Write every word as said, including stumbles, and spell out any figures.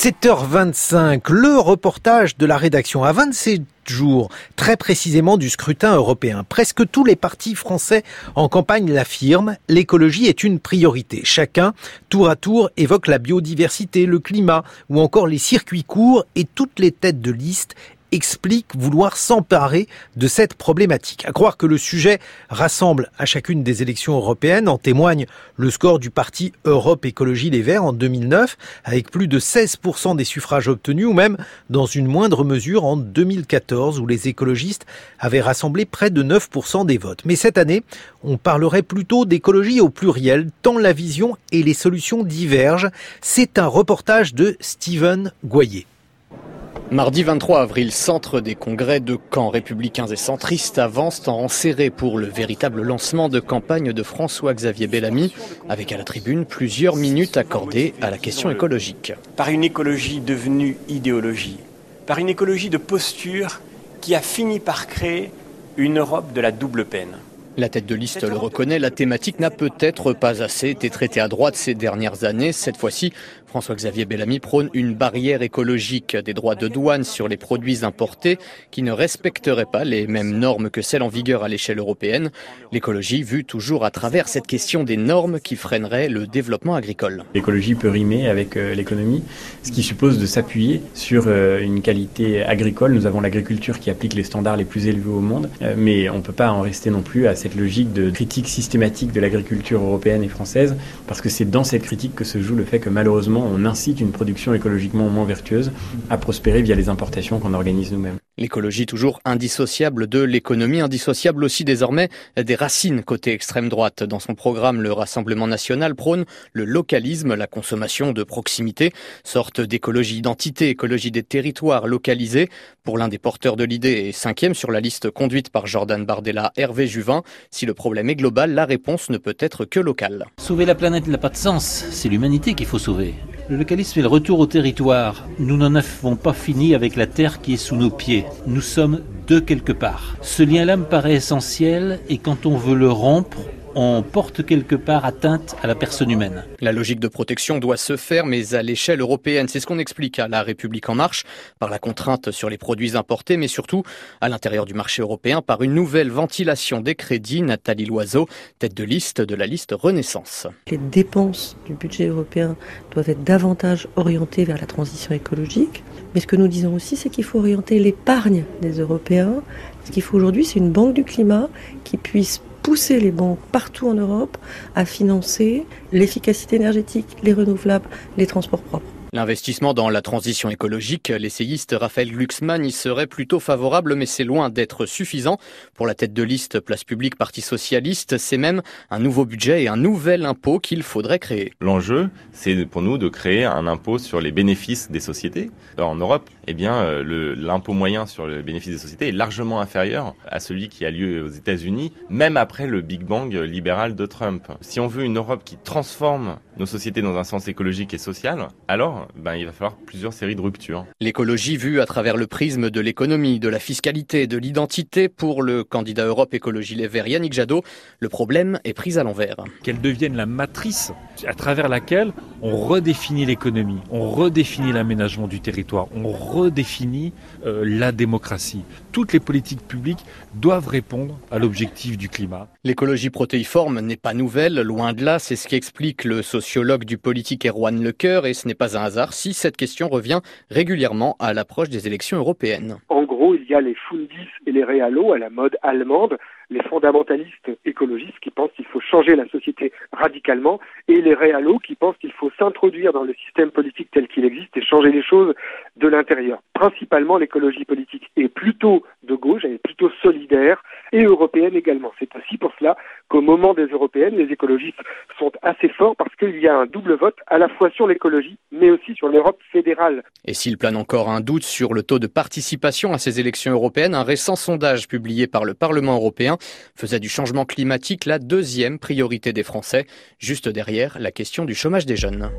sept heures vingt-cinq, le reportage de la rédaction à vingt-sept jours, très précisément du scrutin européen. Presque tous les partis français en campagne l'affirment, l'écologie est une priorité. Chacun, tour à tour, évoque la biodiversité, le climat ou encore les circuits courts et toutes les têtes de liste explique vouloir s'emparer de cette problématique. À croire que le sujet rassemble à chacune des élections européennes, en témoigne le score du parti Europe Écologie Les Verts en deux mille neuf, avec plus de seize pour cent des suffrages obtenus, ou même dans une moindre mesure en deux mille quatorze, où les écologistes avaient rassemblé près de neuf pour cent des votes. Mais cette année, on parlerait plutôt d'écologie au pluriel, tant la vision et les solutions divergent. C'est un reportage de Steven Goyer. Mardi vingt-trois avril, centre des congrès de Caen. Républicains et centristes avancent en rang serré pour le véritable lancement de campagne de François-Xavier Bellamy, avec à la tribune plusieurs minutes accordées à la question écologique. Par une écologie devenue idéologie, par une écologie de posture qui a fini par créer une Europe de la double peine. La tête de liste le reconnaît, la thématique n'a peut-être pas assez été traitée à droite ces dernières années. Cette fois-ci, François-Xavier Bellamy prône une barrière écologique, des droits de douane sur les produits importés qui ne respecteraient pas les mêmes normes que celles en vigueur à l'échelle européenne. L'écologie vue toujours à travers cette question des normes qui freineraient le développement agricole. L'écologie peut rimer avec euh, l'économie, ce qui suppose de s'appuyer sur euh, une qualité agricole. Nous avons l'agriculture qui applique les standards les plus élevés au monde, euh, mais on ne peut pas en rester non plus à cette logique de critique systématique de l'agriculture européenne et française, parce que c'est dans cette critique que se joue le fait que malheureusement on incite une production écologiquement moins vertueuse à prospérer via les importations qu'on organise nous-mêmes. L'écologie toujours indissociable de l'économie, indissociable aussi désormais des racines côté extrême droite. Dans son programme, le Rassemblement national prône le localisme, la consommation de proximité, sorte d'écologie identité, écologie des territoires localisés. Pour l'un des porteurs de l'idée et cinquième sur la liste conduite par Jordan Bardella, Hervé Juvin, si le problème est global, la réponse ne peut être que locale. Sauver la planète n'a pas de sens, c'est l'humanité qu'il faut sauver. Le localisme est le retour au territoire. Nous n'en avons pas fini avec la terre qui est sous nos pieds. Nous sommes de quelque part. Ce lien-là me paraît essentiel et quand on veut le rompre, on porte quelque part atteinte à la personne humaine. La logique de protection doit se faire, mais à l'échelle européenne. C'est ce qu'on explique à La République En Marche, par la contrainte sur les produits importés, mais surtout à l'intérieur du marché européen, par une nouvelle ventilation des crédits. Nathalie Loiseau, tête de liste de la liste Renaissance. Les dépenses du budget européen doivent être davantage orientées vers la transition écologique. Mais ce que nous disons aussi, c'est qu'il faut orienter l'épargne des Européens. Ce qu'il faut aujourd'hui, c'est une banque du climat qui puisse pousser les banques partout en Europe à financer l'efficacité énergétique, les renouvelables, les transports propres. L'investissement dans la transition écologique, l'essayiste Raphaël Glucksmann y serait plutôt favorable, mais c'est loin d'être suffisant. Pour la tête de liste Place Publique Parti Socialiste, c'est même un nouveau budget et un nouvel impôt qu'il faudrait créer. L'enjeu, c'est pour nous de créer un impôt sur les bénéfices des sociétés. Alors, en Europe, eh bien, le, l'impôt moyen sur les bénéfices des sociétés est largement inférieur à celui qui a lieu aux États-Unis, même après le Big Bang libéral de Trump. Si on veut une Europe qui transforme nos sociétés dans un sens écologique et social, alors ben, il va falloir plusieurs séries de ruptures. L'écologie vue à travers le prisme de l'économie, de la fiscalité, de l'identité. Pour le candidat Europe Écologie Les Verts, Yannick Jadot, le problème est pris à l'envers. Qu'elle devienne la matrice à travers laquelle on redéfinit l'économie, on redéfinit l'aménagement du territoire, on redéfinit euh, la démocratie. Toutes les politiques publiques doivent répondre à l'objectif du climat. L'écologie protéiforme n'est pas nouvelle, loin de là, c'est ce qu'explique le sociologue du politique Erwan Lecoeur, et ce n'est pas un hasard si cette question revient régulièrement à l'approche des élections européennes. En gros, il y a les Fundis et les Réalos à la mode allemande, les fondamentalistes écologistes qui pensent qu'il faut changer la société radicalement, et les Réalos qui pensent qu'il faut s'introduire dans le système politique tel qu'il existe et changer les choses de l'intérieur. Principalement, l'écologie politique est plutôt de gauche, elle est plutôt solidaire et européenne également. C'est aussi pour cela qu'au moment des européennes, les écologistes sont assez forts parce qu'il y a un double vote à la fois sur l'écologie mais aussi sur l'Europe fédérale. Et s'il plane encore un doute sur le taux de participation à ces élections européennes, un récent sondage publié par le Parlement européen faisait du changement climatique la deuxième priorité des Français, juste derrière la question du chômage des jeunes.